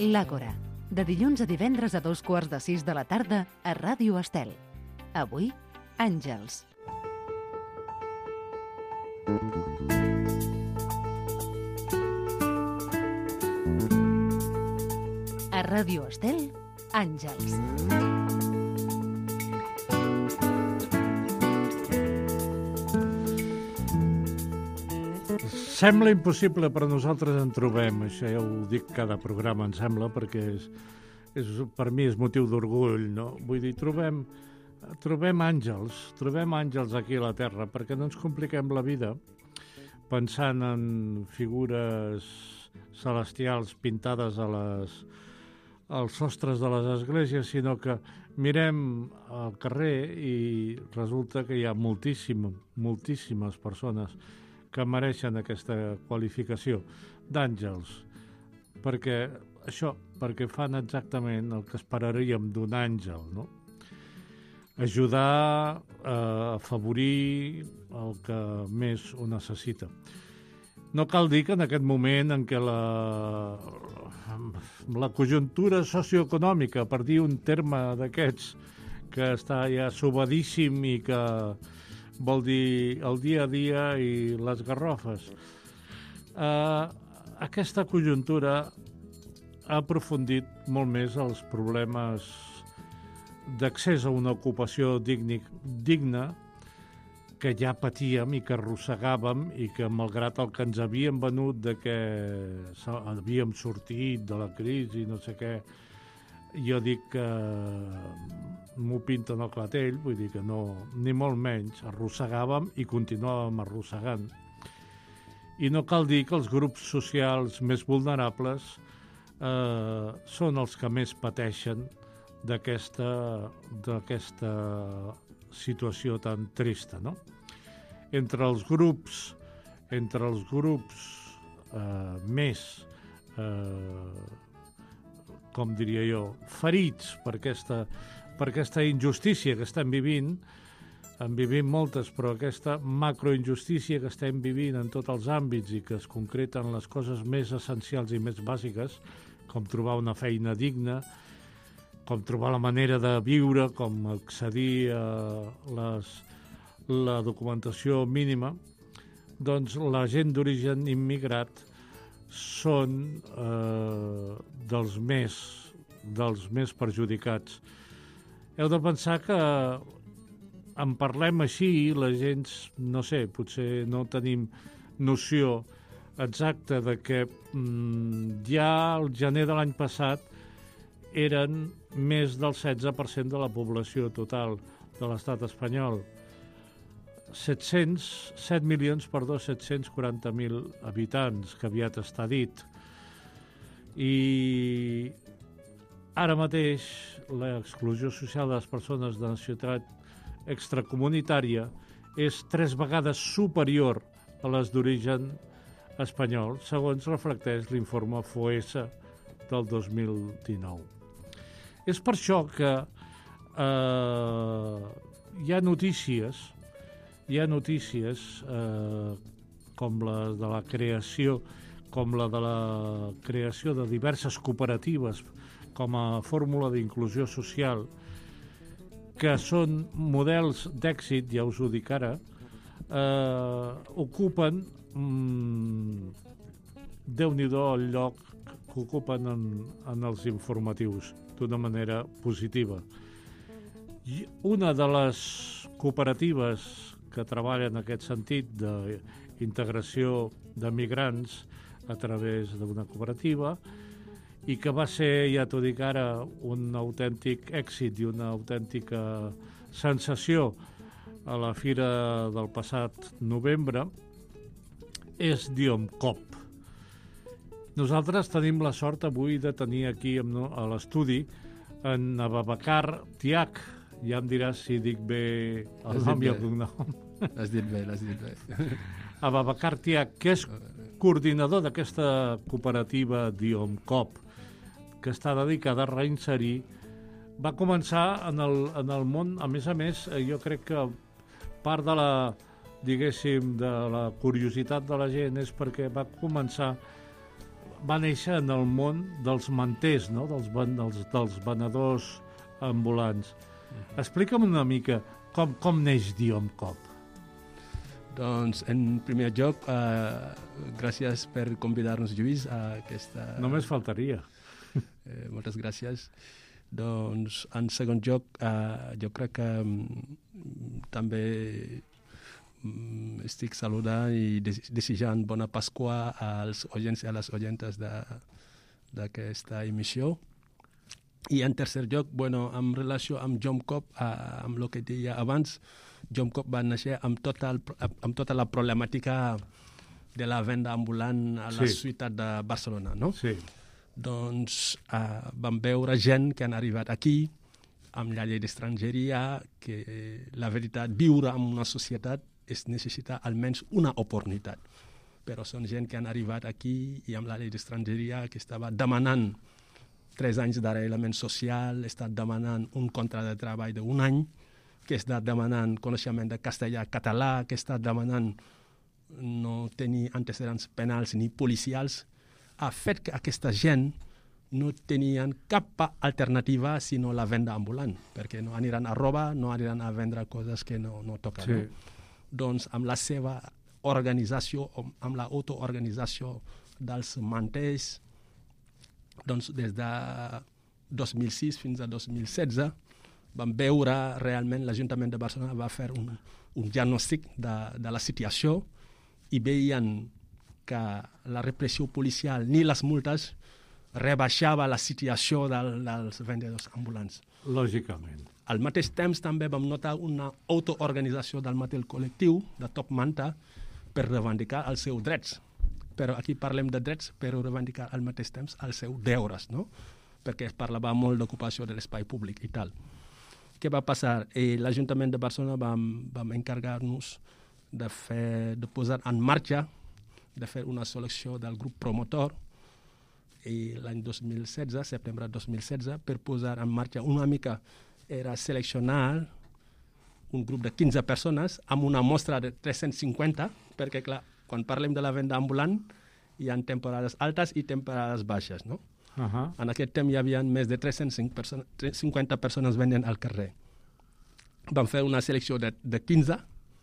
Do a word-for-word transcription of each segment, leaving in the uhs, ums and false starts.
L'Àgora, de dilluns a divendres a dos quarts de sis de la tarda a Ràdio Estel. Avui, Àngels. A Ràdio Estel, Àngels. Sembla impossible, però nosaltres en trobem. Això ja ho dic cada programa, em sembla, perquè és, és, per mi és motiu d'orgull, no? Vull dir, trobem, trobem àngels, trobem àngels aquí a la Terra, perquè no ens compliquem la vida pensant en figures celestials pintades a les, als sostres de les esglésies, sinó que mirem al carrer i resulta que hi ha moltíssimes, moltíssimes persones que mereixen aquesta qualificació d'àngels, perquè això, perquè fan exactament el que esperaríem d'un àngel, no? Ajudar a afavorir el que més ho necessita. No cal dir que en aquest moment en què la, la conjuntura socioeconòmica, per dir un terme d'aquests que està ja subadíssim i que vol dir el dia a dia i les garrofes. Uh, aquesta conjuntura ha aprofundit molt més els problemes d'accés a una ocupació digni, digna que ja patíem i que arrossegàvem i que, malgrat el que ens havien venut de que havíem sortit de la crisi, no sé què, jo dic que m'ho pinten al clatell, vull dir que no, ni molt menys, arrossegàvem i continuàvem arrossegant. I no cal dir que els grups socials més vulnerables eh, són els que més pateixen d'aquesta d'aquesta situació tan trista, no? Entre els grups, entre els grups eh, més eh, com diria jo, ferits per aquesta, per aquesta injustícia que estem vivint. En vivim moltes, però aquesta macroinjustícia que estem vivint en tots els àmbits i que es concreten les coses més essencials i més bàsiques, com trobar una feina digna, com trobar la manera de viure, com accedir a les, la documentació mínima, doncs la gent d'origen immigrat són eh, dels més dels més perjudicats. Heu de pensar que en parlem així, la gent, no sé, potser no tenim noció exacta de que mm, ja al gener de l'any passat eren més del setze per cent de la població total de l'estat espanyol. set-cents, set milions, perdó, set-cents quaranta mil habitants, que aviat està dit. I ara mateix l'exclusió social de les persones de nacionalitat extracomunitària és tres vegades superior a les d'origen espanyol, segons reflecteix l'informe F O E S del dos mil dinou. És per això que eh, hi ha notícies Hi ha notícies eh, com la de la creació, com la de la creació de diverses cooperatives com a fórmula d'inclusió social, que són models d'èxit, ja us ho dic ara, eh, ocupen, mm, Déu-n'hi-do el lloc que ocupen en, en els informatius d'una manera positiva. I una de les cooperatives que treballa en aquest sentit d'integració de migrants a través d'una cooperativa i que va ser, ja t'ho dic ara, un autèntic èxit i una autèntica sensació a la fira del passat novembre, és Diomcop. Nosaltres tenim la sort avui de tenir aquí a l'estudi en Ababacar Tiach. Ja em diràs si dic bé el nom i el cognom. L'has dit bé, l'has dit bé. Ababacar Tiach, que és coordinador d'aquesta cooperativa Diomcop, que està dedicada a reinserir, va començar en el, en el món, a més a més, jo crec que part de la, diguéssim, de la curiositat de la gent és perquè va començar va néixer en el món dels manters, no? dels, dels, dels venedors ambulants. Mm-hmm. Explica'm una mica com, com neix Diomcop. Doncs, en primer lloc, uh, gràcies per convidar-nos, Lluís, a aquesta... Només faltaria. Eh, moltes gràcies. Doncs, en segon lloc, uh, jo crec que um, també um, estic saludant i des- desitjant bona Pasqua als oients i a les oientes de, d'aquesta emissió. I en tercer lloc, bueno, en relació amb Diomcop, uh, amb el que deia abans, Diomcop va néixer amb tota, el, amb tota la problemàtica de la venda ambulant a la Sí. ciutat de Barcelona, no? Sí. Doncs uh, vam veure gent que han arribat aquí amb la llei d'estrangeria, que la veritat, viure en una societat es necessita almenys una oportunitat. Però són gent que han arribat aquí i amb la llei d'estrangeria que estava demanant tres anys d'arrelament social, està demanant un contracte de treball d'un any, que està demanant coneixement de castellà-català, que està demanant no tenir antecedents penals ni policials, ha fet que aquesta gent no tenien cap alternativa sinó la venda ambulant, perquè no aniran a robar, no aniran a vendre coses que no, no toquen. Sí. No? Doncs amb la seva organització, amb l'autoorganització dels manters, doncs des de dos mil sis fins a dos mil setze, vam veure realment l'Ajuntament de Barcelona va fer un, un diagnòstic de, de la situació i veien que la repressió policial ni les multes rebaixava la situació del, dels vendedors ambulants. Lògicament. Al mateix temps també vam notar una autoorganització del mateix col·lectiu de Top Manta per reivindicar els seus drets. Però aquí parlem de drets per reivindicar al mateix temps els seus deures, no? Perquè es parlava molt d'ocupació de l'espai públic i tal. Què va passar? Eh, L'Ajuntament de Barcelona vam, vam encarregar-nos de, fer, de posar en marxa, de fer una selecció del grup promotor i l'any dos mil setze, setembre de dos mil setze, per posar en marxa una mica, era seleccionar un grup de quinze persones amb una mostra de tres-cents cinquanta, perquè clar, quan parlem de la venda ambulant hi ha temporades altes i temporades baixes, no? Uh-huh. En aquest temps hi havia més de tres-cents cinquanta persones venent al carrer. Vam fer una selecció de, de quinze,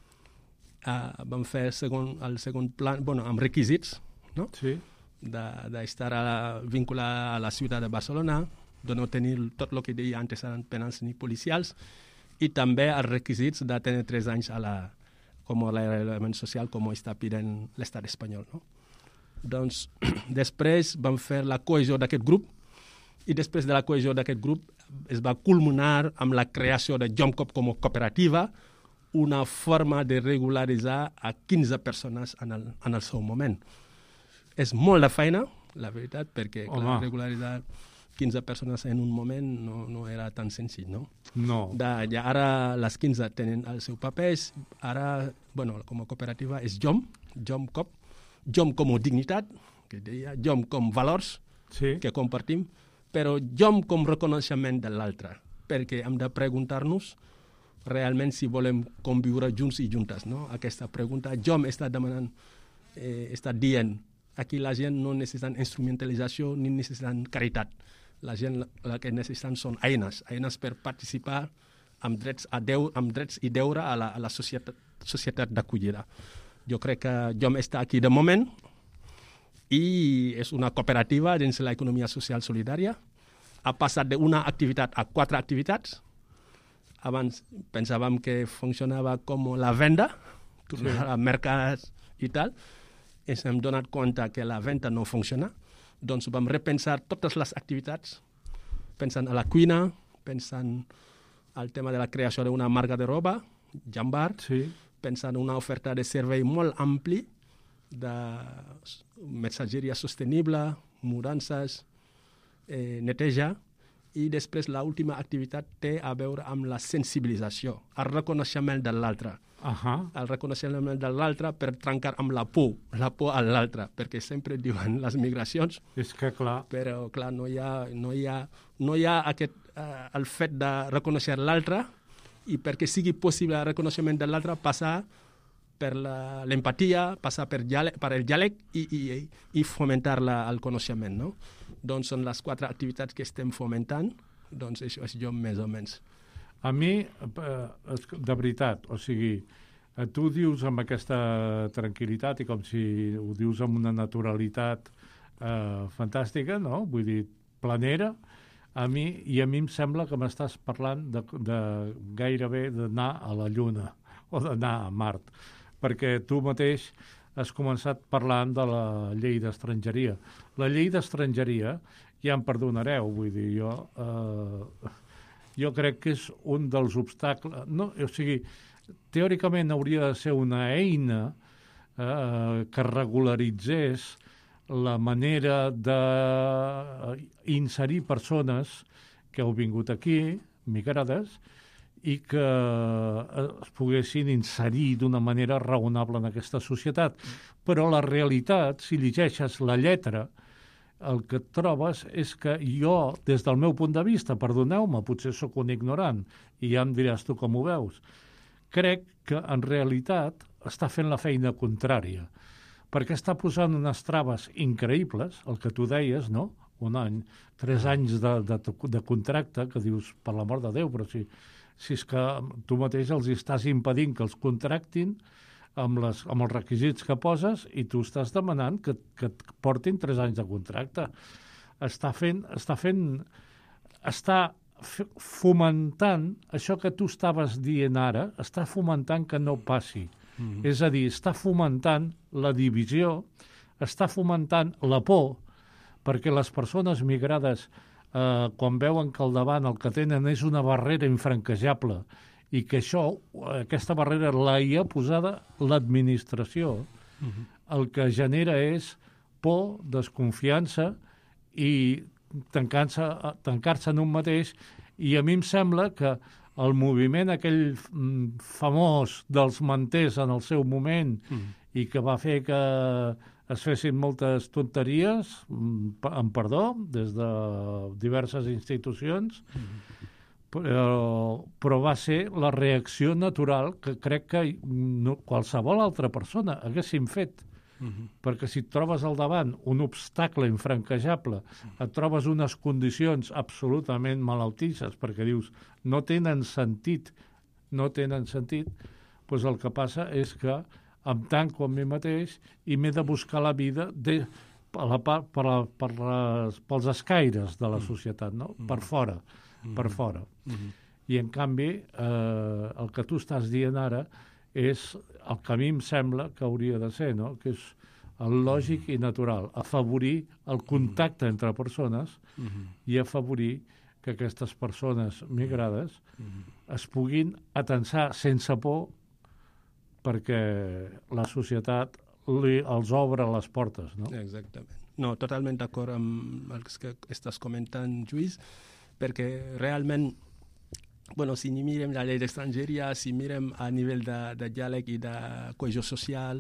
uh, vam fer segon, el segon plan, bueno, amb requisits, no? Sí. D'estar vinculat a la ciutat de Barcelona, de no tenir tot el que deia antecedents penals ni policials, i també els requisits de tenir tres anys a la, com a l'element social, com està pident l'estat espanyol, no? Doncs després vam fer la cohesió d'aquest grup i després de la cohesió d'aquest grup es va culminar amb la creació de Diomcop com a cooperativa, una forma de regularitzar a quinze persones en el, en el seu moment. És molt de feina, la veritat, perquè clar, regularitzar quinze persones en un moment no, no era tan senzill, no? No. De, ja ara les quinze tenen els seus papers, ara, bueno, com a cooperativa és Diom, Diomcop, Diom com a dignitat, que deia, Diom com valors sí. que compartim, però Diom com reconeixement de l'altre, perquè hem de preguntar-nos realment si volem conviure junts i juntes, no? Aquesta pregunta, Diom està demanant, eh, està dient, aquí la gent no necessita instrumentalització ni necessita caritat. La gent la que necessiten són eines, eines per participar amb drets, a deu, amb drets i deure a la, a la societat, societat d'acollida. Jo crec que Diom està aquí de moment i és una cooperativa dins l'economia social solidària. Ha passat d'una activitat a quatre activitats. Abans pensàvem que funcionava com la venda, tornar sí. a mercats i tal. Ens hem donat compte que la venda no funciona. Doncs vam repensar totes les activitats, pensant a la cuina, pensant al tema de la creació d'una marca de roba, Jambar, sí. pensant en una oferta de servei molt ampli de missatgeria sostenible, mudances, eh, neteja, i després l'última activitat té a veure amb la sensibilització, el reconeixement de l'altre. Uh-huh. El reconeixement de l'altre per trencar amb la por, la por a l'altre, perquè sempre diuen les migracions, és que clar, però clar, no hi ha, no hi ha, no hi ha aquest, eh, el fet de reconèixer l'altre, i perquè sigui possible el reconeixement de l'altre, passar per la, l'empatia, passar per, diàleg, per el diàleg i, i, i fomentar la, el coneixement. No? Doncs són les quatre activitats que estem fomentant, doncs això és jo més o menys. A mi, de veritat, o sigui, tu dius amb aquesta tranquil·litat i com si ho dius amb una naturalitat eh, fantàstica, no? Vull dir, planera, a mi, i a mi em sembla que m'estàs parlant de, de gairebé d'anar a la Lluna o d'anar a Mart, perquè tu mateix has començat parlant de la llei d'estrangeria. La llei d'estrangeria, ja em perdonareu, vull dir, jo, eh, jo crec que és un dels obstacles... No, o sigui, teòricament hauria de ser una eina eh, que regularitzés la manera d'inserir persones que heu vingut aquí, migrades, i que es poguessin inserir d'una manera raonable en aquesta societat. Però la realitat, si llegeixes la lletra, el que et trobes és que jo, des del meu punt de vista, perdoneu-me, potser sóc un ignorant, i ja em diràs tu com ho veus, crec que en realitat està fent la feina contrària, perquè està posant unes traves increïbles, el que tu deies, no? Un any, tres anys de, de, de contracte, que dius, per l'amor de Déu, però si, si és que tu mateix els estàs impedint que els contractin amb, les, amb els requisits que poses i tu estàs demanant que, que et portin tres anys de contracte. Està fent, està fent, està fomentant això que tu estaves dient ara, està fomentant que no passi. Mm-hmm. És a dir, està fomentant la divisió, està fomentant la por, perquè les persones migrades, eh, quan veuen que al davant el que tenen és una barrera infranquejable i que això, aquesta barrera la hi ha posada l'administració, mm-hmm. el que genera és por, desconfiança i tancar-se tancar-se en un mateix, i a mi em sembla que el moviment aquell famós dels manters en el seu moment mm. i que va fer que es fessin moltes tonteries, amb perdó, des de diverses institucions, mm. però, però va ser la reacció natural que crec que no, qualsevol altra persona haguessin fet. Uh-huh. Perquè si et trobes al davant un obstacle infranquejable, et trobes unes condicions absolutament malaltisses, perquè dius, no tenen sentit, no tenen sentit, doncs el que passa és que em tanco amb mi mateix i m'he de buscar la vida de, per la, per, la, per les, pels escaires de la societat, no? Uh-huh. Per fora, uh-huh. per fora. Uh-huh. I en canvi, eh, el que tu estàs dient ara és el que a mi em sembla que hauria de ser, no? Que és el lògic i natural, afavorir el contacte entre persones uh-huh. i afavorir que aquestes persones migrades uh-huh. es puguin atensar sense por perquè la societat li, els obre les portes, no? Exactament. No, totalment d'acord amb el que estàs comentant, Lluís, perquè realment bueno, si mirem la llei d'estrangeria, si mirem a nivell de, de diàleg i de cohesió social,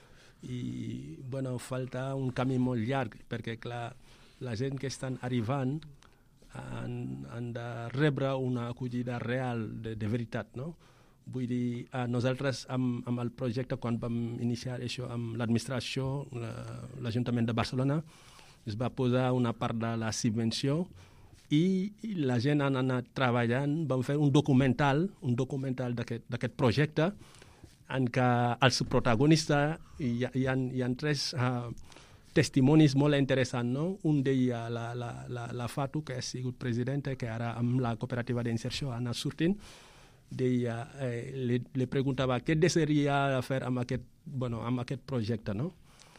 i bueno, falta un camí molt llarg, perquè clar, la gent que estan arribant han, han de rebre una acollida real de, de veritat, no? Vull dir, a nosaltres amb, amb el projecte, quan vam iniciar això amb l'administració, la, l'Ajuntament de Barcelona, es va posar una part de la subvenció i la gent han anat treballant, vam fer un documental, un documental d'aquest, d'aquest projecte, en què els protagonistes hi ha, hi ha, hi ha tres uh, testimonis molt interessants, no? Un deia la, la, la, la Fatu, que ha sigut presidenta, que ara amb la cooperativa d'inserció ha anat sortint, deia, eh, li, li preguntava què desearia fer amb aquest, bueno, amb aquest projecte, no?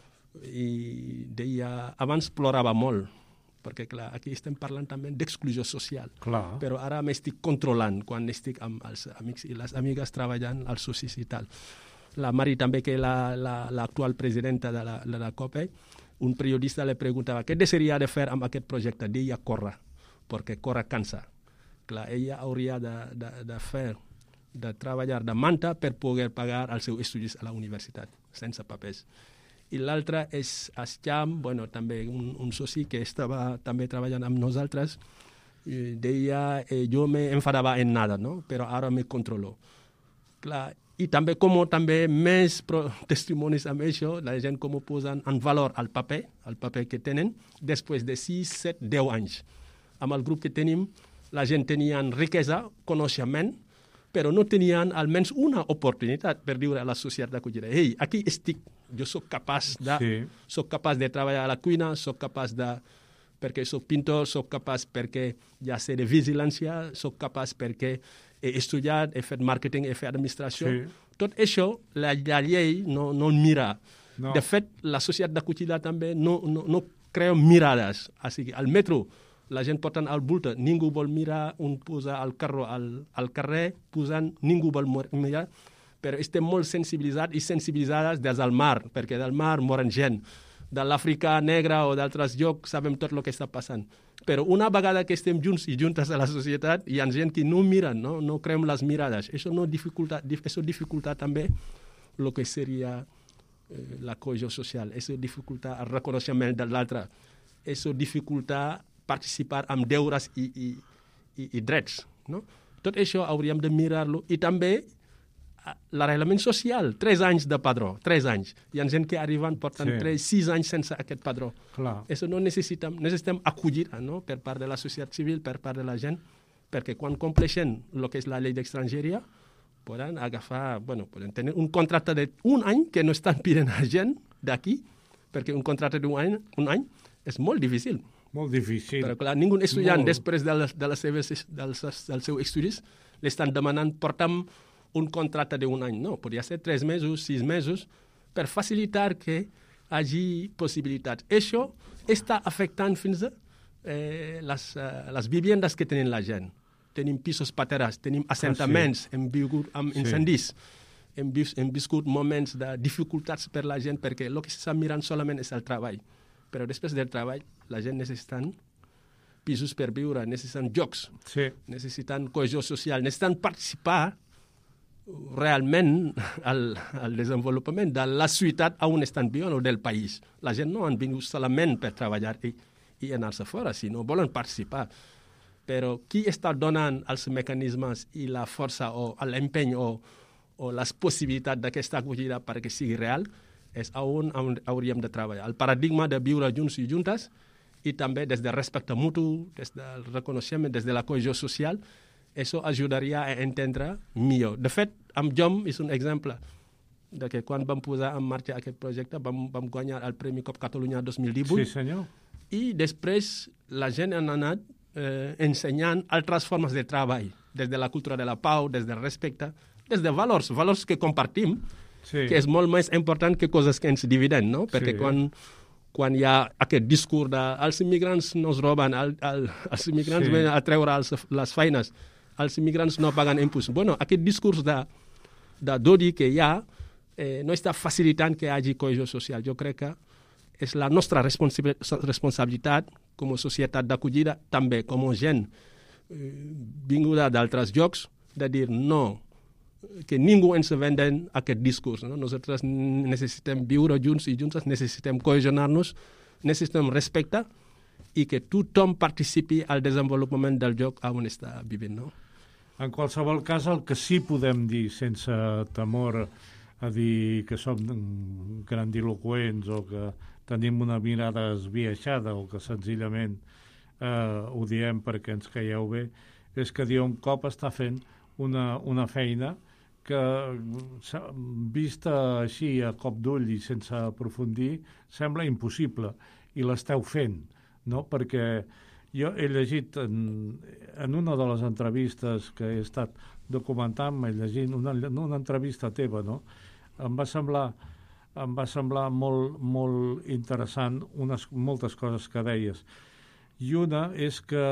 I deia, abans plorava molt, perquè clar, aquí estem parlant també d'exclusió social. Clar. Però ara m'estic controlant quan estic amb els amics i les amigues treballant als socis i tal. La Mari també, que és la, la, l'actual presidenta de la, de la COPE, un periodista li preguntava què desearia de fer amb aquest projecte. Deia córrer, perquè córrer cansa. Clar, ella hauria de, de, de fer, de treballar de manta per poder pagar els seus estudis a la universitat, sense papers. I l'altre és Ascham, bueno, també un, un soci que estava també treballant amb nosaltres, deia, eh, jo me enfadava en nada, no? Però ara me controlo. Clar, i també com també més pro, testimonis amb això, la gent com posen en valor el paper, el paper que tenen, després de sis, set, deu anys. Amb el grup que tenim, la gent tenia riquesa, coneixement, però no tenien almenys una oportunitat per dir a la societat d'acollida. Ei, aquí estic, jo soc capaç de, sí. soc capaç de treballar a la cuina, soc capaç de, perquè soc pintor, soc capaç perquè ja sé de vigilància, soc capaç perquè he estudiat, he fet màrqueting, he fet administració. Sí. Tot això, la, la llei no, no mira. No. De fet, la societat d'acollida també no, no, no crea mirades. Així que al metro, la gent portant al bulta, ningú vol mirar, un posa el carro al, al carrer, posant, ningú vol mirar, però estem molt sensibilitzats i sensibilitzades des del mar, perquè del mar moren gent. De l'Àfrica negra o d'altres llocs sabem tot el que està passant. Però una vegada que estem junts i juntes a la societat, hi ha gent que no miren, no, no creem les mirades. Això no dificulta, això dificulta també el que seria eh, la cohesió social. Això dificulta el reconeixement de l'altre. Això dificulta participar amb deures i, i, i, i drets. No? Tot això hauríem de mirar-lo. I també l'arrelament social, tres anys de padró, tres anys. Hi ha gent que arriben, porten sí. tres, sis anys sense aquest padró. Clar. Això no necessitem, necessitem acollida, no? Per part de la societat civil, per part de la gent, perquè quan compleixen el que és la llei d'estrangeria, poden agafar, bueno, poden tenir un contracte d'un any que no estan pident a gent d'aquí, perquè un contracte d'un any, un any és molt difícil. Molt difícil. Però clar, ningú estudiant, molt. Després de, les, de les seves, dels, dels seus estudis, l'estan demanant, portam un contracte d'un any. No, podria ser tres mesos, sis mesos, per facilitar que hi hagi possibilitats. Això està afectant fins a eh, les, uh, les viviendes que tenen la gent. Tenim pisos paterats, tenim assentaments, ah, sí. hem viscut amb incendis, sí. hem, vis, hem viscut moments de dificultats per la gent, perquè el que s'està mirant solament és el treball. Però després del treball, la gent necessiten pisos per viure, necessiten jocs, sí. necessiten cohesió social, necessiten participar realment al, al desenvolupament de la ciutat on estan vivint o del país. La gent no han vingut solament per treballar i, i anar-se fora, sinó volen participar. Però qui està donant els mecanismes i la força o l'empeny o, o les possibilitats d'aquesta acollida perquè sigui real és on hauríem de treballar. El paradigma de viure junts i juntes i també des del respecte mutu, des del reconeixement, des de la cohesió social, això ajudaria a entendre millor. De fet, amb Jom és un exemple de que quan vam posar en marxa aquest projecte vam, vam guanyar el Premi Cop Catalunya dos mil divuit. Sí, senyor. I després la gent ha anat eh, ensenyant altres formes de treball, des de la cultura de la pau, des del respecte, des de valors, valors que compartim, sí. que és molt més important que coses que ens dividen, no? Perquè sí. quan, quan hi ha aquest discurs de els immigrants no es roben, el, el, els immigrants sí. venen a treure els, les feines, els immigrants no paguen impostos. Bueno, aquest discurs de, de d'odi que hi ha eh, no està facilitant que hi hagi cohesió social. Jo crec que és la nostra responsabilitat com a societat d'acollida, també com a gent eh, vinguda d'altres llocs, de dir no, que ningú ens venden aquest discurs. No? Nosaltres necessitem viure junts i juntes, necessitem cohesionar-nos, necessitem respecte i que tothom participi al desenvolupament del lloc on està vivint. No? En qualsevol cas, el que sí podem dir sense temor a dir que som grandiloquents o que tenim una mirada esbiaixada o que senzillament eh, ho diem perquè ens caieu bé, és que Dion Cop està fent una, una feina que, vista així a cop d'ull i sense aprofundir, sembla impossible, i l'esteu fent, no? Perquè jo he llegit en, en una de les entrevistes que he estat documentant, m'he llegit una, una entrevista teva, no? Em va semblar, em va semblar molt, molt interessant unes, moltes coses que deies. I una és que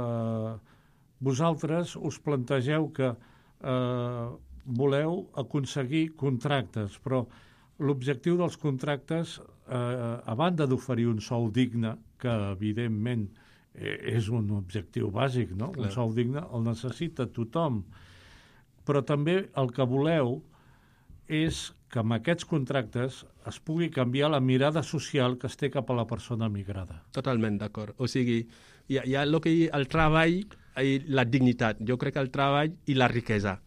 vosaltres us plantegeu que eh, voleu aconseguir contractes, però l'objectiu dels contractes, eh, a banda d'oferir un sou digne, que evidentment eh, és un objectiu bàsic, no? Clar. Un sou digne el necessita tothom, però també el que voleu és que amb aquests contractes es pugui canviar la mirada social que es té cap a la persona migrada. Totalment d'acord. O sigui, hi ha, hi ha el, que, el treball i la dignitat. Jo crec que el treball i la riquesa. O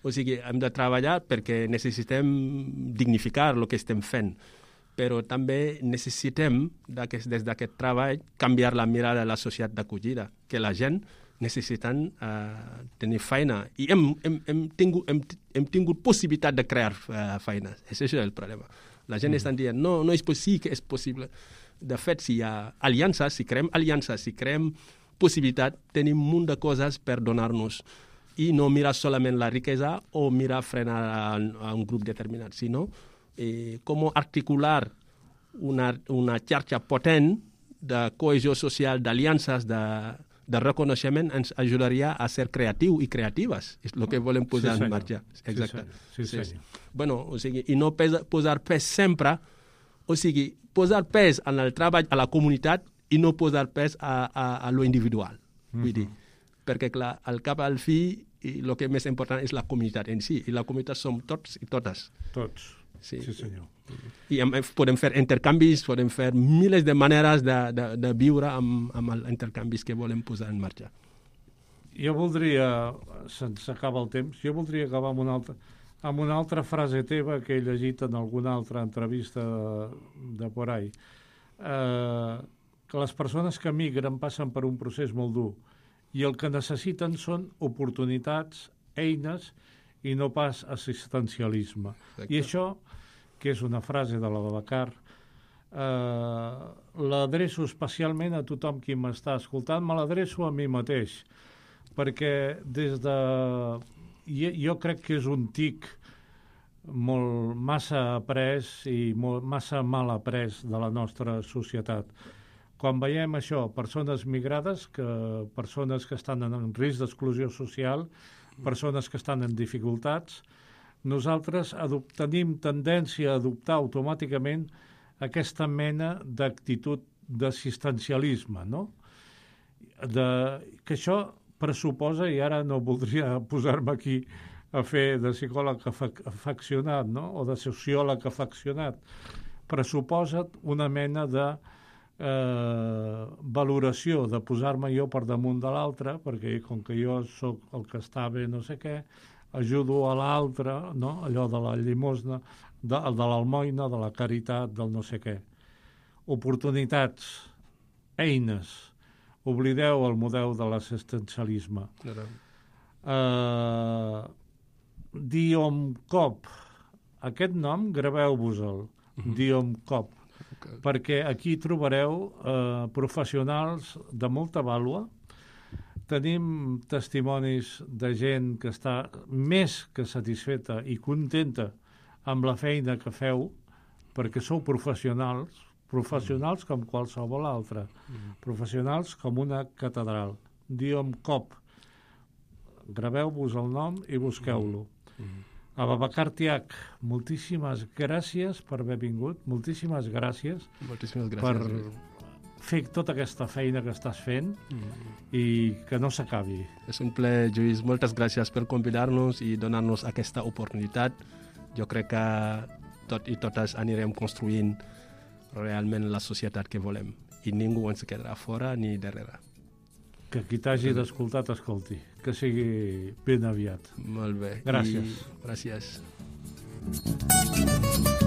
O sigui, hem de treballar perquè necessitem dignificar el que estem fent, però també necessitem, des d'aquest treball, canviar la mirada de la societat d'acollida, que la gent necessiten uh, tenir feina. I hem, hem, hem, tingut, hem, hem tingut possibilitat de crear uh, feines. És això el problema. La gent mm. està dient, no, no és possible, que és possible. De fet, si hi ha aliances, si creem aliances, si creem possibilitat, tenim un munt de coses per donar-nos. I no mirar solament la riquesa o mirar frenar a, a un grup determinat, sinó eh, com articular una, una xarxa potent de cohesió social, d'aliances, de, de reconeixement, ens ajudaria a ser creatiu i creatives. És el que volem posar sí, en marxa. Exacte. Sí, sí, sí. Bueno, o sigui, i no pesa, posar pes sempre, o sigui, posar pes en el treball a la comunitat i no posar pes a, a, a lo individual. Mm-hmm. Vull dir, perquè, clar, al cap al fi, i el que és més important és la comunitat en si, i la comunitat som tots i totes. Tots, sí, sí senyor. I podem fer intercanvis, podem fer milers de maneres de, de, de viure amb, amb els intercanvis que volem posar en marxa. Jo voldria, se'ns acaba el temps, jo voldria acabar amb una altra, amb una altra frase teva que he llegit en alguna altra entrevista de, de por ahí, eh, que les persones que migren passen per un procés molt dur i el que necessiten són oportunitats, eines i no pas assistencialisme. Exacte. I això, que és una frase de la Babacar, eh, l'adreço especialment a tothom qui m'està escoltant, me l'adreço a mi mateix, perquè des de... Jo, jo crec que és un tic molt massa après i molt, massa mal après de la nostra societat. Quan veiem això, persones migrades, que, persones que estan en risc d'exclusió social, persones que estan en dificultats, nosaltres adopt, tenim tendència a adoptar automàticament aquesta mena d'actitud d'assistencialisme, no? De, que això pressuposa, i ara no voldria posar-me aquí a fer de psicòleg afeccionat, no? O de sociòleg afeccionat, pressuposa una mena de eh, valoració, de posar-me jo per damunt de l'altre, perquè com que jo sóc el que està bé no sé què, ajudo a l'altre, no? Allò de la llimosna, de, de l'almoina, de la caritat, del no sé què. Oportunitats, eines. Oblideu el model de l'assistencialisme. Uh, Diomcop. Aquest nom, graveu-vos-el. Uh-huh. Diomcop. Okay. Perquè aquí trobareu uh, professionals de molta vàlua. Tenim testimonis de gent que està més que satisfeta i contenta amb la feina que feu, perquè sou professionals, professionals com qualsevol altre, mm. professionals com una catedral. Diomcop. Graveu-vos el nom i busqueu-lo. Mm. A Babacar Tiach, moltíssimes gràcies per haver vingut, moltíssimes gràcies, moltíssimes gràcies per fer tota aquesta feina que estàs fent mm. i que no s'acabi. És un plaer, Lluís. Moltes gràcies per convidar-nos i donar-nos aquesta oportunitat. Jo crec que tot i totes anirem construint realment la societat que volem i ningú ens quedarà fora ni darrere. Que qui t'hagi d'escoltar t'escolti, que sigui ben aviat. Molt bé. Gràcies. I gràcies.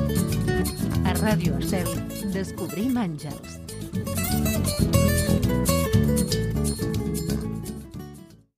A Ràdio Estel descobrim àngels.